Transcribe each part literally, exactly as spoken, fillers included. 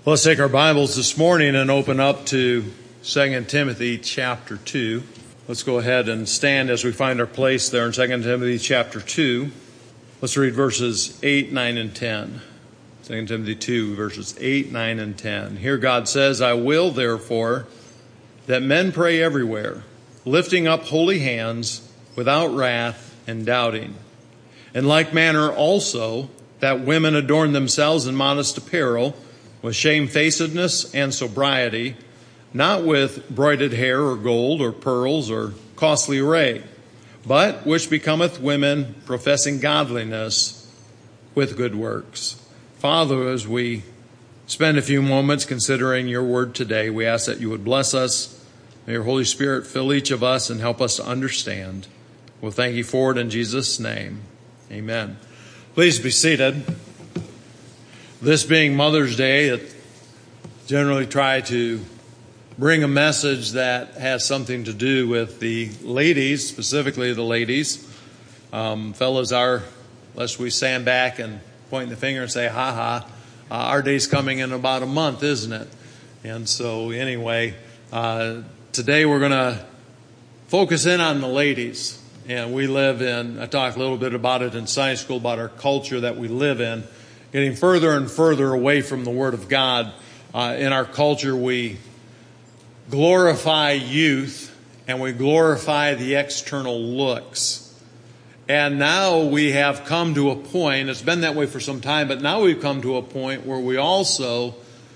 Let's take our Bibles this morning and open up to Second Timothy chapter two. Let's go ahead and stand as we find our place there in Second Timothy chapter two. Let's read verses eight, nine, and ten. Second Timothy two, verses eight, nine, and ten. Here God says, I will therefore that men pray everywhere, lifting up holy hands without wrath and doubting. In like manner also that women adorn themselves in modest apparel, with shamefacedness and sobriety, not with broided hair or gold or pearls or costly array, but which becometh women professing godliness with good works. Father, as we spend a few moments considering your word today, we ask that you would bless us. May your Holy Spirit fill each of us and help us to understand. We'll thank you for it in Jesus' name. Amen. Please be seated. This being Mother's Day, I generally try to bring a message that has something to do with the ladies, specifically the ladies. Um, fellas are, lest we stand back and point the finger and say, ha ha, uh, our day's coming in about a month, isn't it? And so anyway, uh, today we're going to focus in on the ladies. And we live in, I talked a little bit about it in Sunday school, about our culture that we live in. Getting further and further away from the Word of God. Uh, in our culture, we glorify youth and we glorify the external looks. And now we have come to a point, it's been that way for some time, but now we've come to a point where we also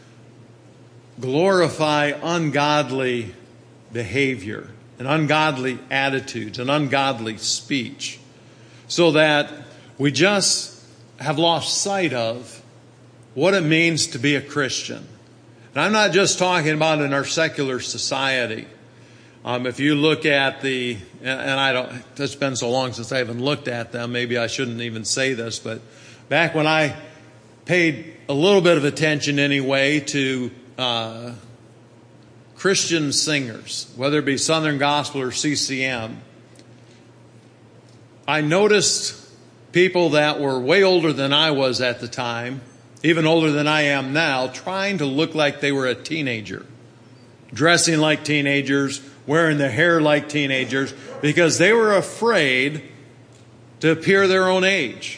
glorify ungodly behavior and ungodly attitudes and ungodly speech. So that we just have lost sight of what it means to be a Christian. And I'm not just talking about in our secular society. Um, if you look at the, and I don't, it's been so long since I haven't looked at them, maybe I shouldn't even say this, but back when I paid a little bit of attention anyway to uh, Christian singers, whether it be Southern Gospel or C C M, I noticed people that were way older than I was at the time, even older than I am now, trying to look like they were a teenager, dressing like teenagers, wearing their hair like teenagers, because they were afraid to appear their own age.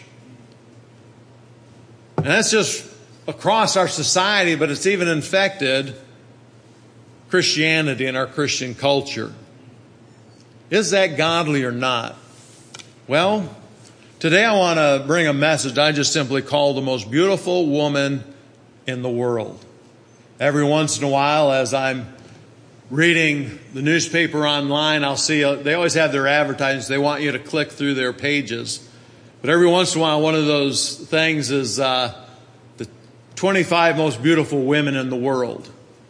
And that's just across our society, but it's even infected Christianity and our Christian culture. Is that godly or not? Well, today I want to bring a message I just simply call the most beautiful woman in the world. Every once in a while, as I'm reading the newspaper online, I'll see, a, they always have their advertisements. They want you to click through their pages. But every once in a while, one of those things is uh, the twenty-five most beautiful women in the world.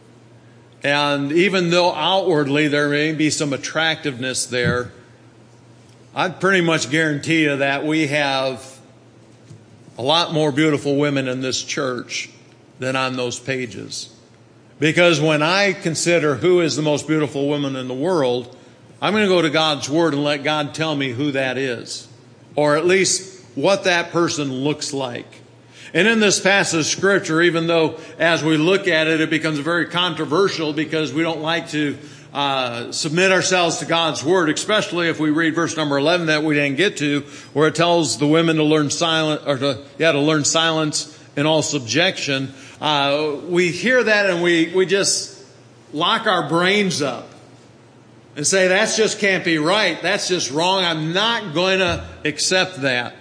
And even though outwardly there may be some attractiveness there, I'd pretty much guarantee you that we have a lot more beautiful women in this church than on those pages. Because when I consider who is the most beautiful woman in the world, I'm going to go to God's Word and let God tell me who that is. Or at least what that person looks like. And in this passage of Scripture, even though as we look at it, it becomes very controversial because we don't like to Uh, submit ourselves to God's Word, especially if we read verse number eleven that we didn't get to, where it tells the women to learn silent, or to, yeah, to learn silence in all subjection. Uh, we hear that and we, we just lock our brains up and say, that's just can't be right. That's just wrong. I'm not going to accept that.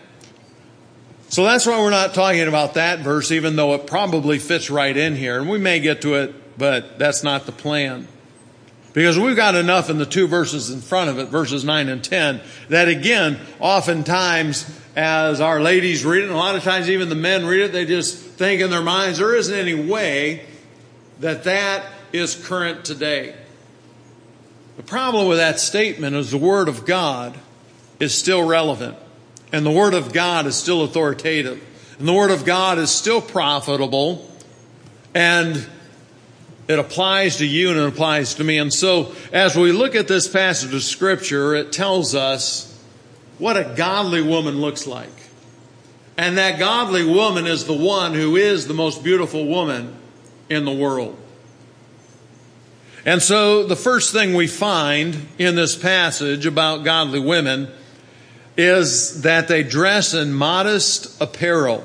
So that's why we're not talking about that verse, even though it probably fits right in here. And we may get to it, but that's not the plan. Because we've got enough in the two verses in front of it, verses nine and ten, that again, oftentimes as our ladies read it, and a lot of times even the men read it, they just think in their minds, there isn't any way that that is current today. The problem with that statement is the Word of God is still relevant. And the Word of God is still authoritative. And the Word of God is still profitable. And it applies to you and it applies to me. And so as we look at this passage of Scripture, it tells us what a godly woman looks like. And that godly woman is the one who is the most beautiful woman in the world. And so the first thing we find in this passage about godly women is that they dress in modest apparel.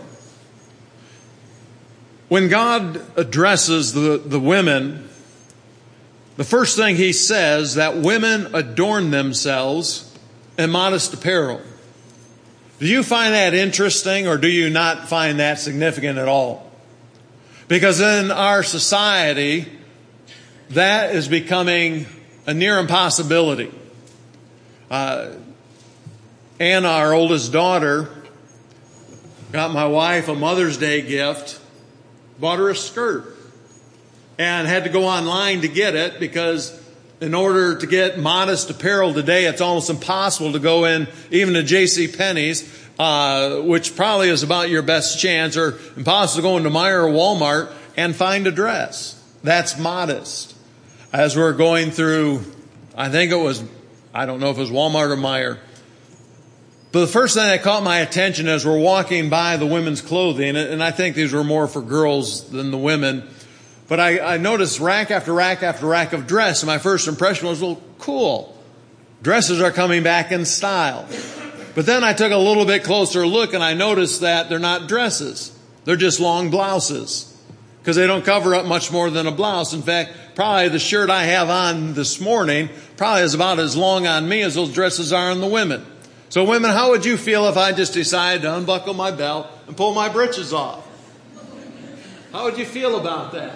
When God addresses the, the women, the first thing he says that women adorn themselves in modest apparel. Do you find that interesting, or do you not find that significant at all? Because in our society, that is becoming a near impossibility. Uh, Anna, our oldest daughter, got my wife a Mother's Day gift, bought her a skirt, and had to go online to get it because in order to get modest apparel today, it's almost impossible to go in even to J C Penney's, uh, which probably is about your best chance, or impossible to go into Meijer or Walmart and find a dress that's modest. As we're going through, I think it was, I don't know if it was Walmart or Meijer, but the first thing that caught my attention as we're walking by the women's clothing, and I think these were more for girls than the women, but I, I noticed rack after rack after rack of dress, and my first impression was, well, cool. Dresses are coming back in style. But then I took a little bit closer look, and I noticed that they're not dresses. They're just long blouses, because they don't cover up much more than a blouse. In fact, probably the shirt I have on this morning probably is about as long on me as those dresses are on the women. So women, how would you feel if I just decided to unbuckle my belt and pull my britches off? How would you feel about that?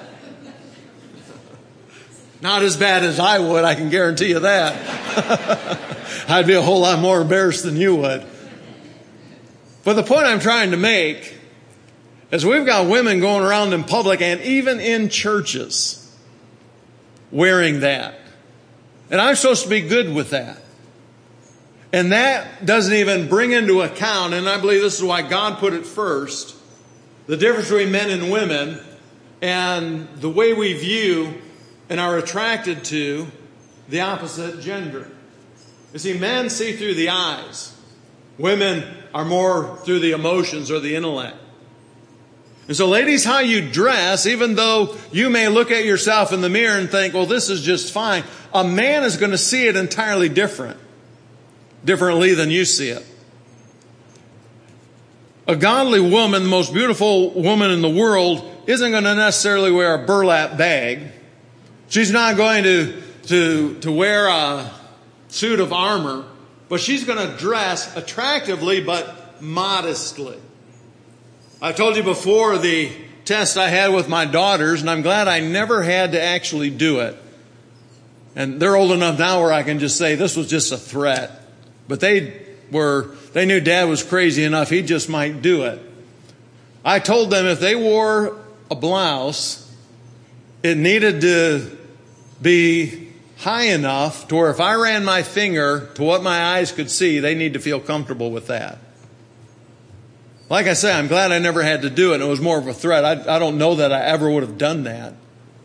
Not as bad as I would, I can guarantee you that. I'd be a whole lot more embarrassed than you would. But the point I'm trying to make is we've got women going around in public and even in churches wearing that. And I'm supposed to be good with that. And that doesn't even bring into account, and I believe this is why God put it first, the difference between men and women and the way we view and are attracted to the opposite gender. You see, men see through the eyes. Women are more through the emotions or the intellect. And so, ladies, how you dress, even though you may look at yourself in the mirror and think, well, this is just fine, a man is going to see it entirely different, differently than you see it. A godly woman, the most beautiful woman in the world, isn't going to necessarily wear a burlap bag. She's not going to, to, to wear a suit of armor, but she's going to dress attractively but modestly. I told you before the test I had with my daughters, and I'm glad I never had to actually do it. And they're old enough now where I can just say this was just a threat. But they were, they knew Dad was crazy enough, he just might do it. I told them if they wore a blouse, it needed to be high enough to where if I ran my finger to what my eyes could see, they need to feel comfortable with that. Like I say, I'm glad I never had to do it. It was more of a threat. I, I don't know that I ever would have done that.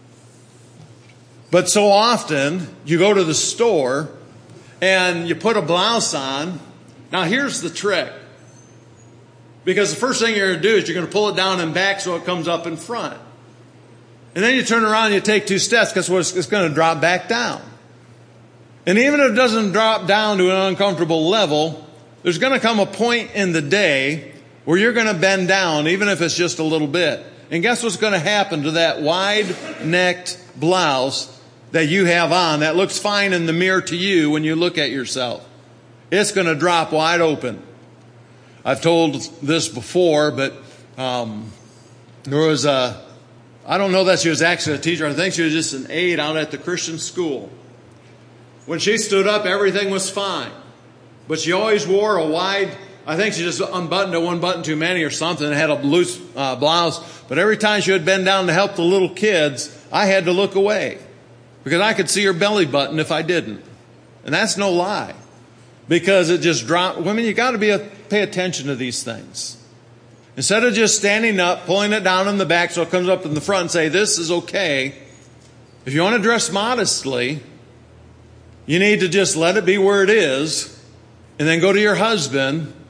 But so often, you go to the store and you put a blouse on. Now here's the trick. Because the first thing you're going to do is you're going to pull it down and back so it comes up in front. And then you turn around and you take two steps because it's going to drop back down. And even if it doesn't drop down to an uncomfortable level, there's going to come a point in the day where you're going to bend down, even if it's just a little bit. And guess what's going to happen to that wide-necked blouse that you have on that looks fine in the mirror to you when you look at yourself? It's going to drop wide open. I've told this before, but um, there was a, I don't know that she was actually a teacher. I think she was just an aide out at the Christian school. When she stood up, everything was fine. But she always wore a wide, I think she just unbuttoned a one button too many or something and had a loose uh, blouse. But every time she would bend down to help the little kids, I had to look away because I could see her belly button if I didn't. And that's no lie. Because it just dropped. Women, you got to be a, pay attention to these things. Instead of just standing up, pulling it down in the back so it comes up in the front and say, this is okay. If you want to dress modestly, you need to just let it be where it is and then go to your husband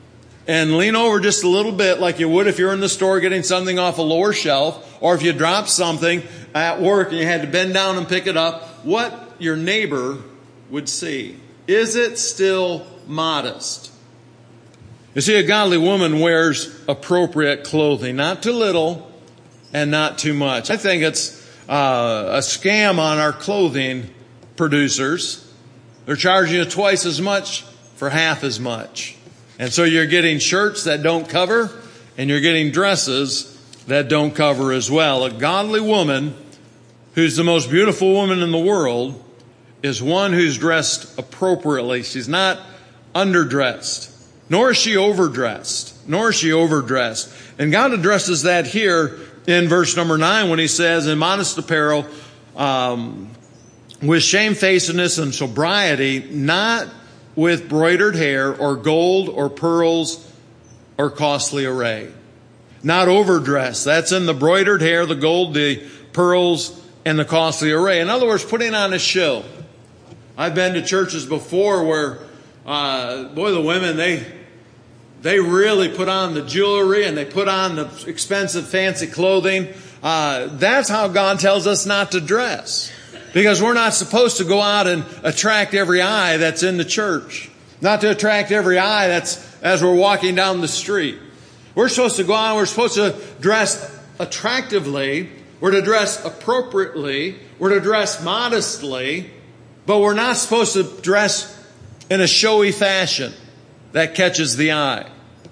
and lean over just a little bit like you would if you're in the store getting something off a lower shelf, or if you dropped something at work and you had to bend down and pick it up, what your neighbor would see. Is it still modest? You see, a godly woman wears appropriate clothing, not too little and not too much. I think it's uh, a scam on our clothing producers. They're charging you twice as much for half as much. And so you're getting shirts that don't cover, and you're getting dresses that don't cover as well. A godly woman, who's the most beautiful woman in the world, is one who's dressed appropriately. She's not underdressed, nor is she overdressed, nor is she overdressed. And God addresses that here in verse number nine when he says, in modest apparel, um, with shamefacedness and sobriety, not with broidered hair or gold or pearls or costly array. Not overdressed. That's in the broidered hair, the gold, the pearls, and the costly array. In other words, putting on a show. I've been to churches before where, uh, boy, the women, they, they really put on the jewelry and they put on the expensive, fancy clothing. Uh, that's how God tells us not to dress. Because we're not supposed to go out and attract every eye that's in the church. Not to attract every eye that's as we're walking down the street. We're supposed to go out, we're supposed to dress attractively. We're to dress appropriately. We're to dress modestly. But we're not supposed to dress in a showy fashion that catches the eye.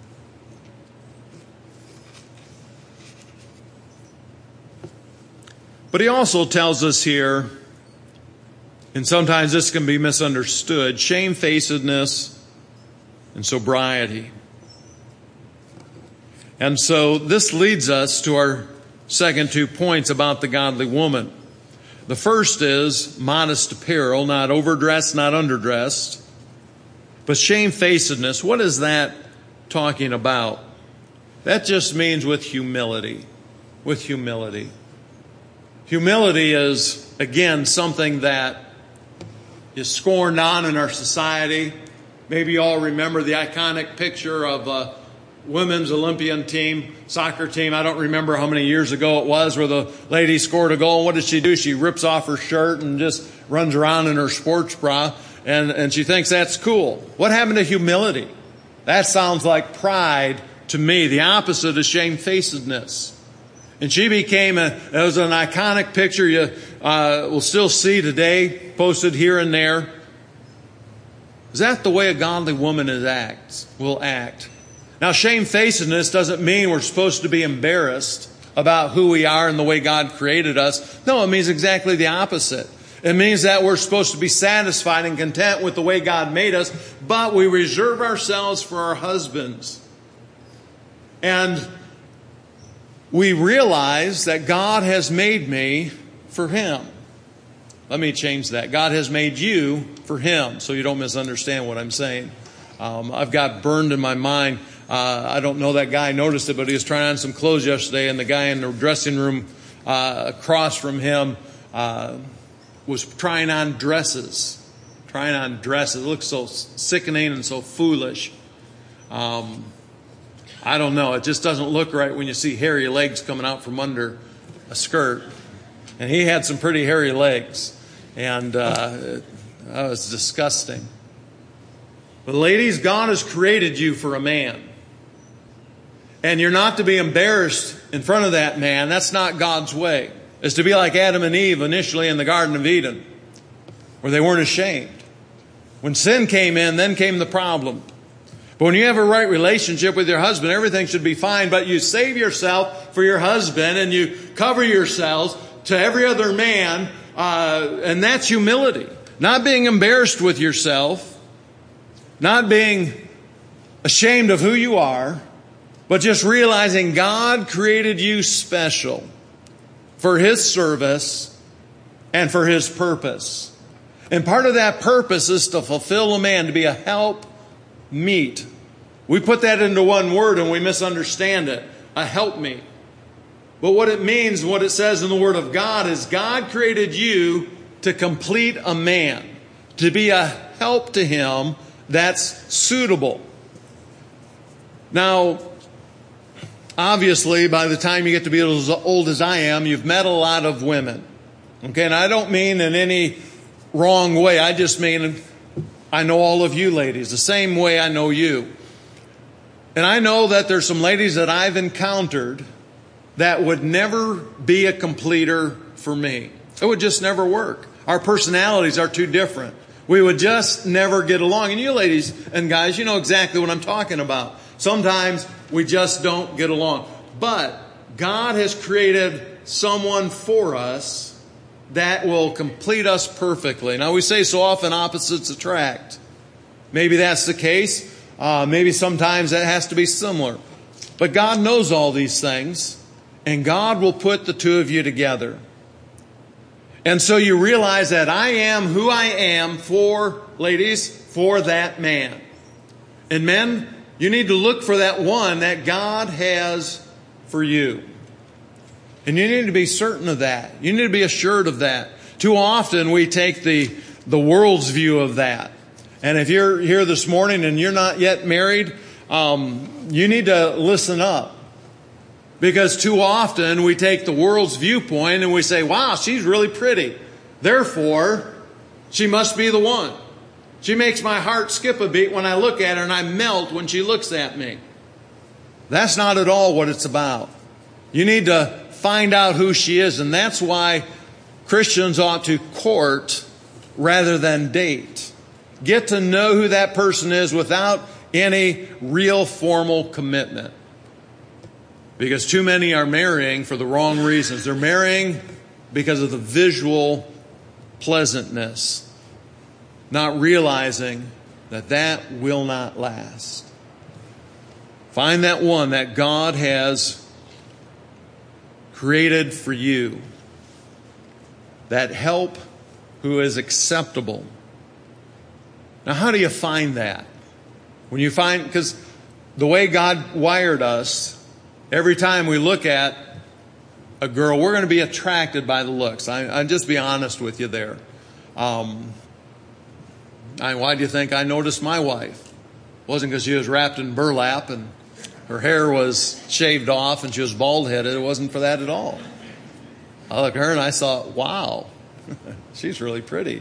But he also tells us here, and sometimes this can be misunderstood, shamefacedness and sobriety. And so this leads us to our second two points about the godly woman. The first is modest apparel, not overdressed, not underdressed. But shamefacedness, what is that talking about? That just means with humility. With humility. Humility is, again, something that is scorned on in our society. Maybe you all remember the iconic picture of a women's Olympian team, soccer team. I don't remember how many years ago it was, where the lady scored a goal. And what does she do? She rips off her shirt and just runs around in her sports bra, and, and she thinks that's cool. What happened to humility? That sounds like pride to me. The opposite is shamefacedness. And she became a, it was an iconic picture you uh, will still see today, posted here and there. Is that the way a godly woman is acts, will act? Now, shamefacedness doesn't mean we're supposed to be embarrassed about who we are and the way God created us. No, it means exactly the opposite. It means that we're supposed to be satisfied and content with the way God made us, but we reserve ourselves for our husbands. And we realize that God has made me for Him. Let me change that. God has made you for Him, so you don't misunderstand what I'm saying. Um, I've got burned in my mind. Uh, I don't know that guy noticed it, but he was trying on some clothes yesterday, and the guy in the dressing room uh, across from him uh, was trying on dresses. Trying on dresses. It looks so sickening and so foolish. Um, I don't know. It just doesn't look right when you see hairy legs coming out from under a skirt. And he had some pretty hairy legs. And uh, that was disgusting. But ladies, God has created you for a man. And you're not to be embarrassed in front of that man. That's not God's way. It's to be like Adam and Eve initially in the Garden of Eden, where they weren't ashamed. When sin came in, then came the problem. But when you have a right relationship with your husband, everything should be fine. But you save yourself for your husband and you cover yourselves to every other man. Uh, and that's humility. Not being embarrassed with yourself. Not being ashamed of who you are. But just realizing God created you special for His service and for His purpose. And part of that purpose is to fulfill a man, to be a help meet. We put that into one word and we misunderstand it. A helpmeet. But what it means, what it says in the Word of God is God created you to complete a man. To be a help to him that's suitable. Now, obviously, by the time you get to be as old as I am, you've met a lot of women. Okay, and I don't mean in any wrong way. I just mean I know all of you ladies the same way I know you. And I know that there's some ladies that I've encountered that would never be a completer for me. It would just never work. Our personalities are too different. We would just never get along. And you ladies and guys, you know exactly what I'm talking about. Sometimes we just don't get along. But God has created someone for us that will complete us perfectly. Now we say so often opposites attract. Maybe that's the case. Uh, maybe sometimes that has to be similar. But God knows all these things, and God will put the two of you together. And so you realize that I am who I am for, ladies, for that man. And men, you need to look for that one that God has for you. And you need to be certain of that. You need to be assured of that. Too often we take the, the world's view of that. And if you're here this morning and you're not yet married, um, you need to listen up. Because too often we take the world's viewpoint and we say, wow, she's really pretty. Therefore, she must be the one. She makes my heart skip a beat when I look at her, and I melt when she looks at me. That's not at all what it's about. You need to find out who she is, and that's why Christians ought to court rather than date. Get to know who that person is without any real formal commitment. Because too many are marrying for the wrong reasons. They're marrying because of the visual pleasantness, not realizing that that will not last. Find that one that God has created for you. That help who is acceptable. Now, how do you find that? When you find, because the way God wired us, every time we look at a girl, we're going to be attracted by the looks. I, I'll just be honest with you there. Um, I, why do you think I noticed my wife? It wasn't because she was wrapped in burlap and her hair was shaved off and she was bald-headed. It wasn't for that at all. I looked at her and I thought, wow, she's really pretty.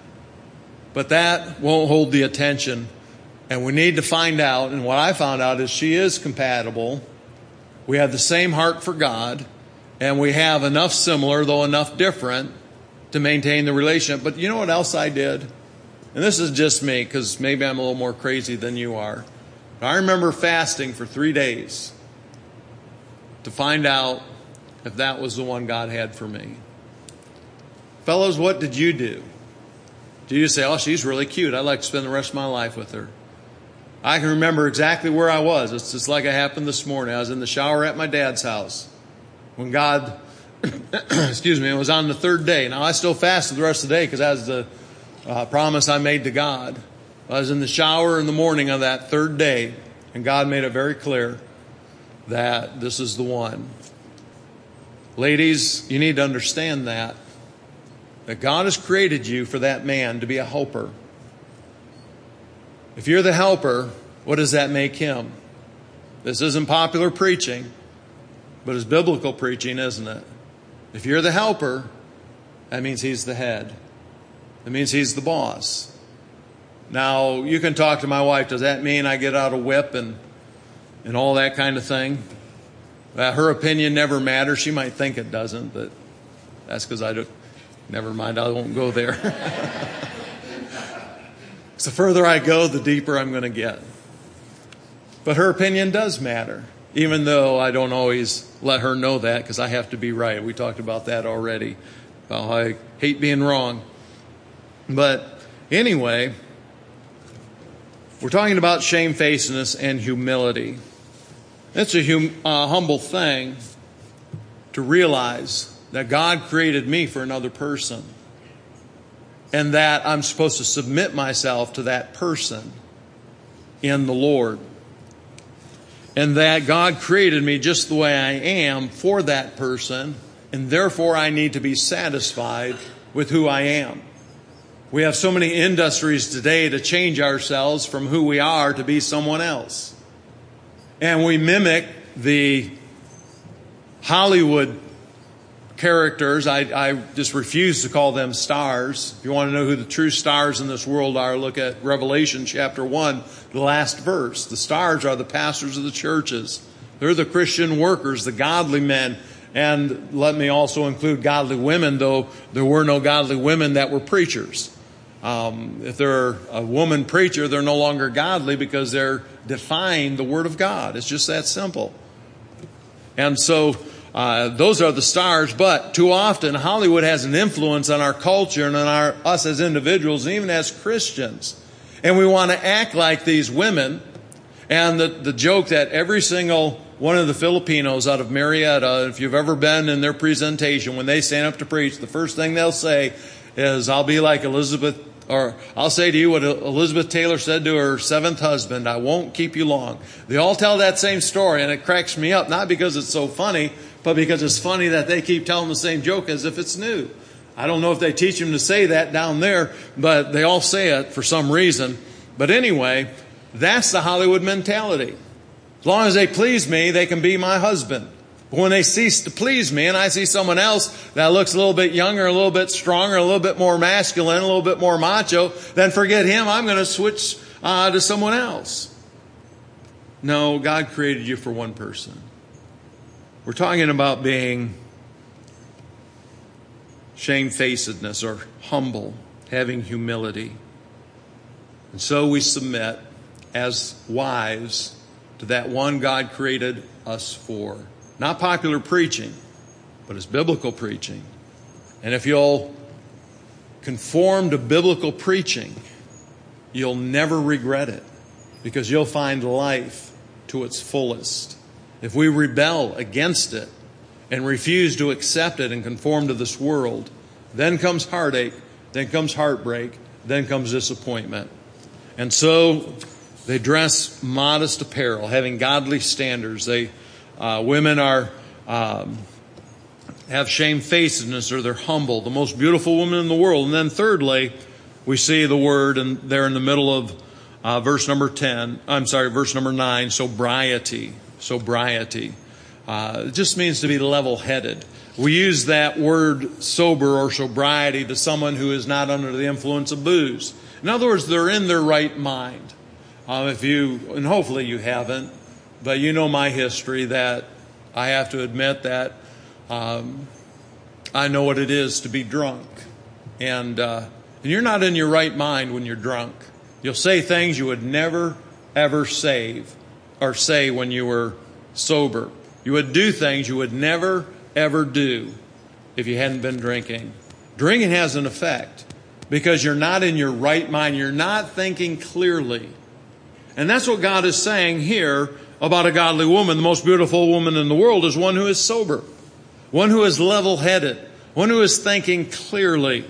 But that won't hold the attention. And we need to find out, and what I found out is she is compatible. We have the same heart for God, and we have enough similar, though enough different, to maintain the relationship. But you know what else I did? And this is just me, because maybe I'm a little more crazy than you are. I remember fasting for three days to find out if that was the one God had for me. Fellows, what did you do? Did you say, oh, she's really cute. I'd like to spend the rest of my life with her? I can remember exactly where I was. It's just like it happened this morning. I was in the shower at my dad's house when God, excuse me, it was on the third day. Now, I still fasted the rest of the day because that was the uh, promise I made to God. I was in the shower in the morning of that third day, and God made it very clear that this is the one. Ladies, you need to understand that. That God has created you for that man to be a helper. If you're the helper, what does that make him? This isn't popular preaching, but it's biblical preaching, isn't it? If you're the helper, that means he's the head. That means he's the boss. Now, you can talk to my wife. Does that mean I get out a whip and, and all that kind of thing? Uh, her opinion never matters. She might think it doesn't, but that's because I don't. Never mind, I won't go there. So the further I go, the deeper I'm going to get. But her opinion does matter, even though I don't always let her know that because I have to be right. We talked about that already. Well, I hate being wrong. But anyway, we're talking about shamefacedness and humility. It's a hum, uh, humble thing to realize that God created me for another person, and that I'm supposed to submit myself to that person in the Lord, and that God created me just the way I am for that person, and therefore I need to be satisfied with who I am. We have so many industries today to change ourselves from who we are to be someone else. and we mimic the Hollywood characters. I, I just refuse to call them stars. If you want to know who the true stars in this world are, look at Revelation chapter one, the last verse. The stars are the pastors of the churches. They're the Christian workers, the godly men. And let me also include godly women, though there were no godly women that were preachers. Um, if they're a woman preacher, they're no longer godly because they're defying the Word of God. It's just that simple. And so uh, those are the stars. But too often, Hollywood has an influence on our culture and on our, us as individuals, and even as Christians. And we want to act like these women. And the, the joke that every single one of the Filipinos out of Marietta, if you've ever been in their presentation, when they stand up to preach, the first thing they'll say is, I'll be like Elizabeth, or I'll say to you what Elizabeth Taylor said to her seventh husband, I won't keep you long. They all tell that same story, and it cracks me up, not because it's so funny, but because it's funny that they keep telling the same joke as if it's new. I don't know if they teach them to say that down there, but they all say it for some reason. But anyway, that's the Hollywood mentality. As long as they please me, they can be my husband. But when they cease to please me and I see someone else that looks a little bit younger, a little bit stronger, a little bit more masculine, a little bit more macho, then forget him. I'm going to switch uh, to someone else. No, God created you for one person. We're talking about being shamefacedness or humble, having humility. And so we submit as wives to that one God created us for. Not popular preaching, but it's biblical preaching. And if you'll conform to biblical preaching, you'll never regret it, because you'll find life to its fullest. If we rebel against it and refuse to accept it and conform to this world, then comes heartache, then comes heartbreak, then comes disappointment. And so they dress modest apparel, having godly standards. They uh, women are um, have shamefacedness, or they're humble, the most beautiful woman in the world. And then thirdly, we see the word, and there in the middle of uh, verse number ten. I'm sorry, verse number nine. Sobriety, sobriety. Uh, it just means to be level-headed. We use that word sober or sobriety to someone who is not under the influence of booze. In other words, they're in their right mind. Um, if you, and hopefully you haven't, but you know my history, that I have to admit that um, I know what it is to be drunk. And, uh, and you're not in your right mind when you're drunk. You'll say things you would never, ever say or say when you were sober. You would do things you would never, ever do if you hadn't been drinking. Drinking has an effect because you're not in your right mind. You're not thinking clearly. And that's what God is saying here about a godly woman. The most beautiful woman in the world is one who is sober, one who is level-headed, one who is thinking clearly.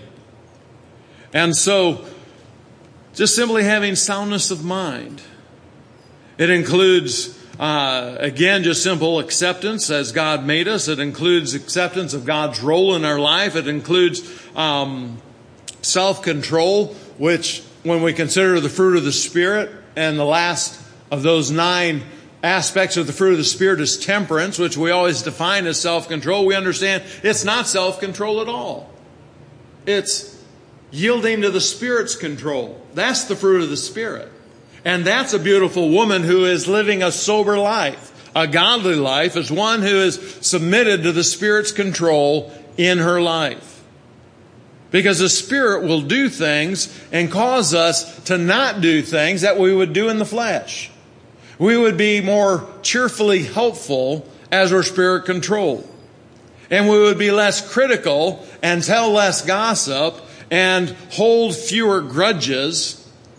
And so, just simply having soundness of mind. It includes, uh, again, just simple acceptance as God made us. It includes acceptance of God's role in our life. It includes um, self-control, which, when we consider the fruit of the Spirit, and the last of those nine aspects of the fruit of the Spirit is temperance, which we always define as self-control. We understand it's not self-control at all. It's yielding to the Spirit's control. That's the fruit of the Spirit. And that's a beautiful woman who is living a sober life. A godly life is one who is submitted to the Spirit's control in her life. Because the Spirit will do things and cause us to not do things that we would do in the flesh. We would be more cheerfully helpful as we're Spirit controlled. And we would be less critical and tell less gossip and hold fewer grudges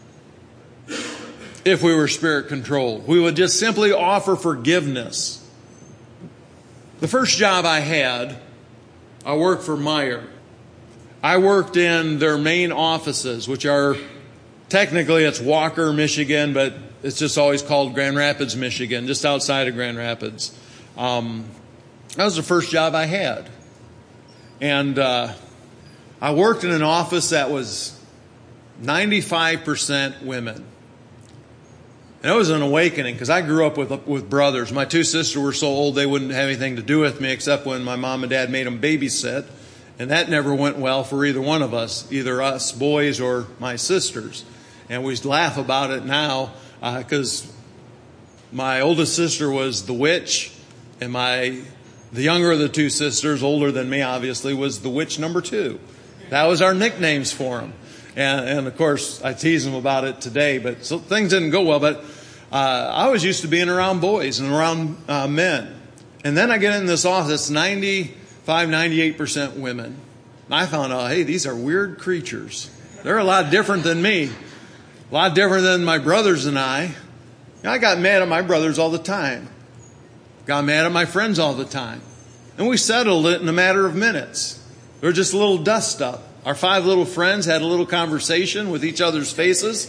if we were Spirit controlled. We would just simply offer forgiveness. The first job I had, I worked for Meijer. I worked in their main offices, which are, technically it's Walker, Michigan, but it's just always called Grand Rapids, Michigan, just outside of Grand Rapids. Um, that was the first job I had. And uh, I worked in an office that was ninety-five percent women. And it was an awakening because I grew up with with brothers. My two sisters were so old they wouldn't have anything to do with me except when my mom and dad made them babysit. And that never went well for either one of us, either us boys or my sisters. And we laugh about it now because uh, my oldest sister was the witch, and my the younger of the two sisters, older than me obviously, was the witch number two. That was our nicknames for them. And, and of course, I tease them about it today, but so things didn't go well. But uh, I was used to being around boys and around uh, men. And then I get in this office, ninety-five, ninety-eight percent women. And I found out, hey, these are weird creatures. They're a lot different than me. A lot different than my brothers and I. I got mad at my brothers all the time. Got mad at my friends all the time. And we settled it in a matter of minutes. There was just a little dust up. Our five little friends had a little conversation with each other's faces.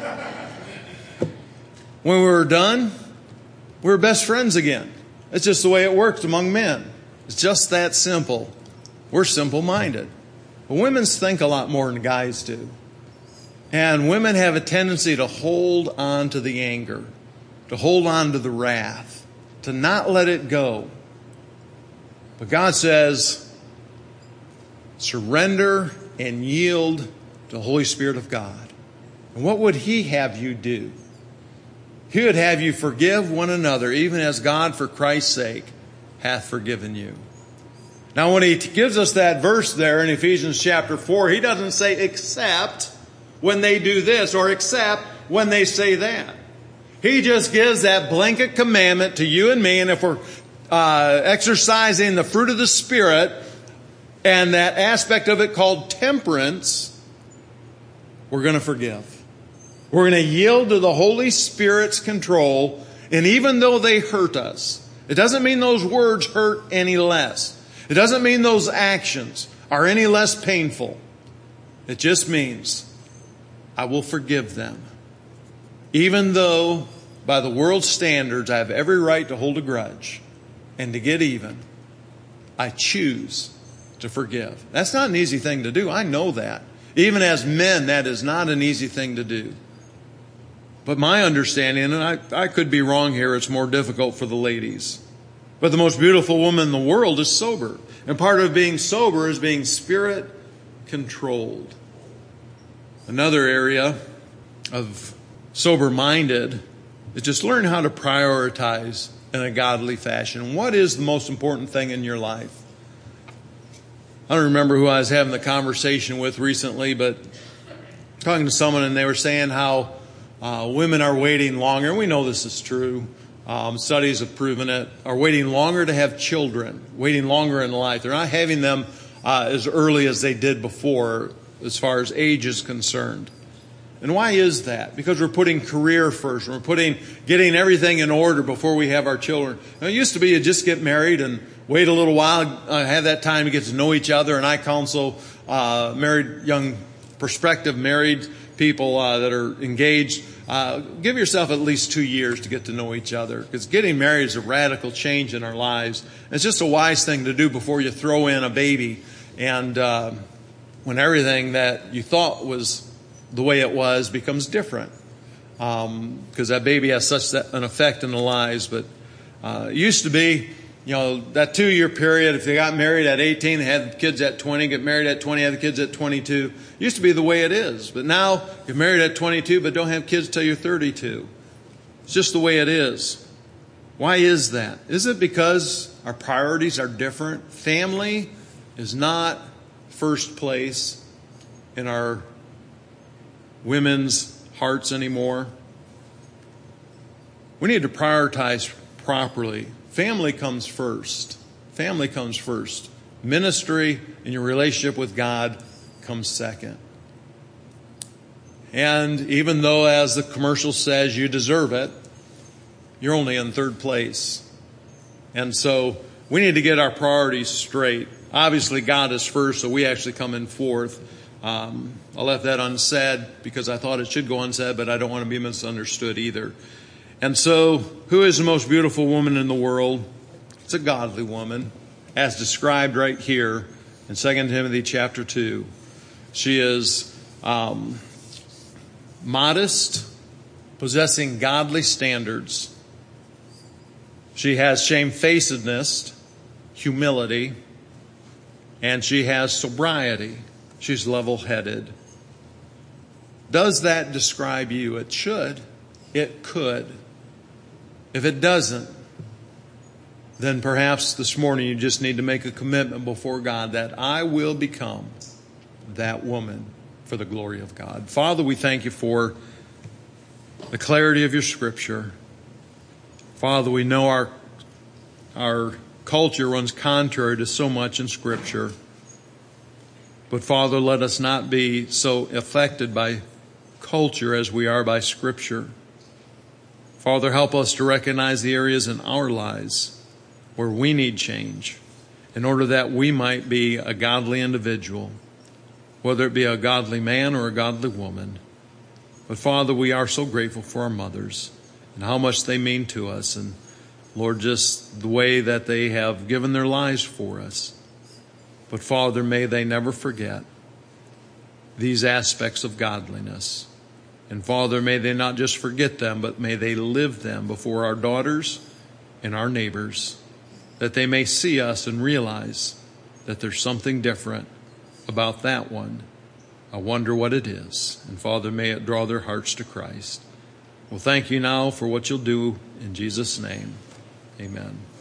When we were done, we were best friends again. It's just the way it works among men. It's just that simple. We're simple-minded. But women think a lot more than guys do. And women have a tendency to hold on to the anger, to hold on to the wrath, to not let it go. But God says, surrender and yield to the Holy Spirit of God. And what would He have you do? He would have you forgive one another, even as God, for Christ's sake, hath forgiven you. Now, when He gives us that verse there in Ephesians chapter four, He doesn't say except when they do this or except when they say that. He just gives that blanket commandment to you and me, and if we're uh, exercising the fruit of the Spirit, and that aspect of it called temperance, we're going to forgive. We're going to yield to the Holy Spirit's control. And even though they hurt us, it doesn't mean those words hurt any less. It doesn't mean those actions are any less painful. It just means I will forgive them. Even though by the world's standards I have every right to hold a grudge and to get even, I choose to forgive. That's not an easy thing to do. I know that. Even as men, that is not an easy thing to do. But my understanding, and I, I could be wrong here, it's more difficult for the ladies. But the most beautiful woman in the world is sober. And part of being sober is being spirit controlled. Another area of sober-minded is just learn how to prioritize in a godly fashion. What is the most important thing in your life? I don't remember who I was having the conversation with recently, but talking to someone, and they were saying how uh, women are waiting longer. And we know this is true. Um, studies have proven it. Are waiting longer to have children, waiting longer in life. They're not having them uh, as early as they did before, as far as age is concerned. And why is that? Because we're putting career first. We're putting getting everything in order before we have our children. Now, it used to be you just get married and wait a little while, uh, have that time to get to know each other. And I counsel uh, married, young, prospective married people uh, that are engaged. Uh, give yourself at least two years to get to know each other. Because getting married is a radical change in our lives. It's just a wise thing to do before you throw in a baby. And uh, when everything that you thought was the way it was becomes different. Because um, that baby has such an effect in the lives. But uh, it used to be, you know, that two-year period, if they got married at eighteen, they had kids at twenty, get married at twenty, had the kids at twenty-two. It used to be the way it is. But now, you're married at twenty-two, but don't have kids till you're thirty-two. It's just the way it is. Why is that? Is it because our priorities are different? Family is not first place in our women's hearts anymore. We need to prioritize properly. Family comes first. Family comes first. Ministry and your relationship with God comes second. And even though, as the commercial says, you deserve it, you're only in third place. And so we need to get our priorities straight. Obviously, God is first, so we actually come in fourth. Um, I left that unsaid because I thought it should go unsaid, but I don't want to be misunderstood either. And so, who is the most beautiful woman in the world? It's a godly woman, as described right here in Second Timothy chapter two. She is um, modest possessing godly standards. She has shamefacedness, humility, and she has sobriety. She's level-headed. Does that describe you? It should. It could. If it doesn't, then perhaps this morning you just need to make a commitment before God that I will become that woman for the glory of God. Father, we thank you for the clarity of your Scripture. Father, we know our, our culture runs contrary to so much in Scripture. But Father, let us not be so affected by culture as we are by Scripture. Father, help us to recognize the areas in our lives where we need change in order that we might be a godly individual, whether it be a godly man or a godly woman. But Father, we are so grateful for our mothers and how much they mean to us. And Lord, just the way that they have given their lives for us. But Father, may they never forget these aspects of godliness. And Father, may they not just forget them, but may they live them before our daughters and our neighbors, that they may see us and realize that there's something different about that one. I wonder what it is. And Father, may it draw their hearts to Christ. Well, thank you now for what you'll do in Jesus' name. Amen.